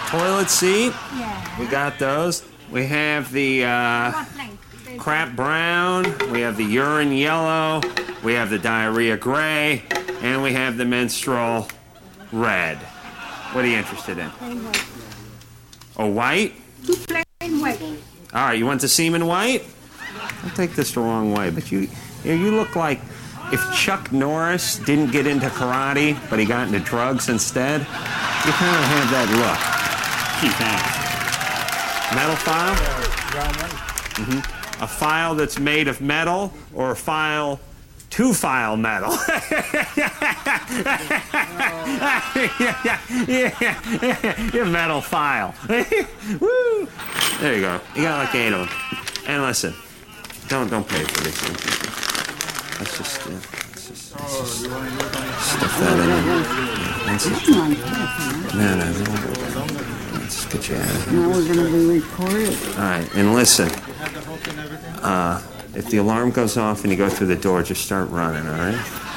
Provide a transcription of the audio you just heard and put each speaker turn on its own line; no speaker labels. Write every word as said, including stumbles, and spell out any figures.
toilet seat.
Yeah.
We got those. We have the uh, crap brown. We have the urine yellow. We have the diarrhea gray. And we have the menstrual red. What are you interested in?
Plain white.
A white?
Two plain white.
All right, you want the semen white? I'll take this the wrong way, but you, you, you look like if Chuck Norris didn't get into karate, but he got into drugs instead. You kind of have that look. Keith Hanks. Metal file? Mm-hmm. A file that's made of metal, or a file to file metal? yeah, yeah, yeah, your metal file. Woo! There you go. You got like eight of them. And listen, don't don't pay for these things. Let's just, uh, let's just, let's just stuff that in there. No, no, no. Let's get you out of here.
Now we're going to be recorded.
All right, and listen. Uh, if the alarm goes off and you go through the door, just start running, all right?